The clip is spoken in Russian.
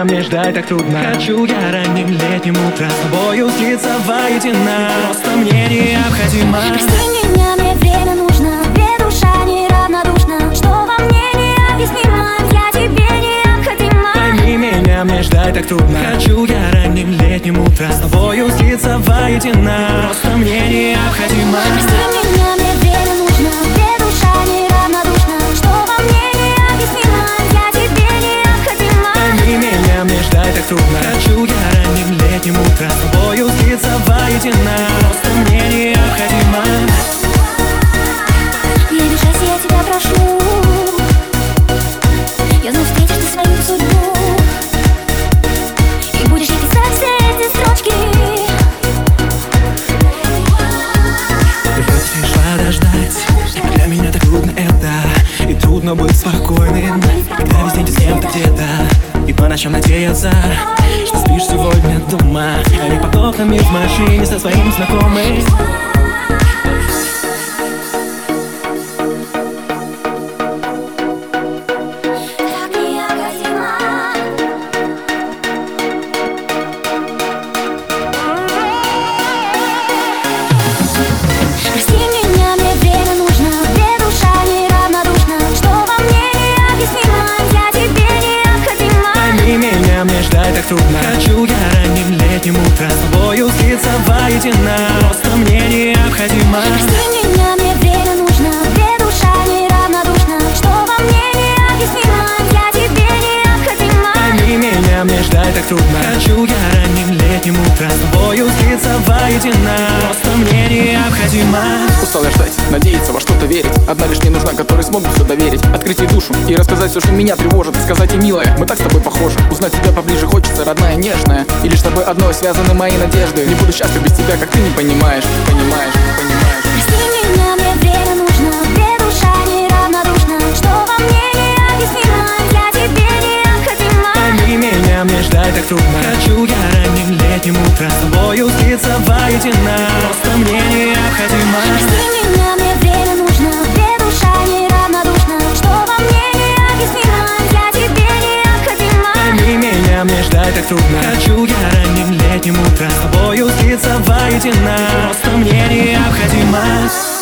меня мне ждать так трудно. Хочу я ранним летним утром с тобою слиться воедино. Просто мне необходимо. Прости меня, мне время нужно. Две душа неравнодушна. Что во мне необъяснимо, я тебе необходима. Пойми меня, мне ждать так трудно. Хочу я ранним летним утром с тобою слиться воедино. Просто мне необходимо. Прости меня, мне время нужно. Две душа неравнодушна. Что во мне необъяснимо, я тебе необходима. Пойми меня, мне ждать так трудно. Хочу я ранним летним утром с тобою слиться воедино. Просто мне необходимо. Не обижайся, я тебя прошу. Я знаю, встретишь ты свою судьбу и будешь писать все эти строчки. Просишь подождать, для меня так трудно это. И трудно быть спокойным, когда весь день ты с кем-то где-то. И по ночам надеяться, что спишь сегодня дома, а не под окнами в машине со своим знакомым. Прости меня, мне время нужно. Две душа неравнодушна. Что во мне необъяснимо, я тебе необходима. Пойми меня, мне ждать так трудно. Хочу я ранним летним утром с тобою слиться воедино. Просто мне необходимо. Прости меня, мне время нужно. Две душа неравнодушна. Что во мне необъяснимо, я тебе необходима. Пойми меня, мне ждать так трудно. Хочу я ранним летним утром с тобою слиться воедино. Просто мне необходимо. Устал я ждать, надеяться, во что-то верить. Одна лишь мне нужна, которой смогу все доверить. Открыть ей душу и рассказать все, что меня тревожит. Сказать ей, милая, мы так с тобой похожи. Узнать тебя поближе хочется, родная, нежная. И лишь с тобой одной связаны мои надежды. Не буду счастлив без тебя, как ты не понимаешь. Понимаешь. Прости меня, мне время нужно. Две душа неравнодушна. Что во мне необъяснимо, я тебе необходима. Пойми меня, мне ждать так трудно. Хочу я ранним летним утром с тобою слиться воедино. Просто мне необходимо. Прости меня, мне время нужно. Две душа неравнодушна. Что во мне необъяснимо, я тебе необходима. Пойми меня, мне ждать так трудно. Хочу я ранним летним утром с тобою слиться воедино. Просто мне необходимо.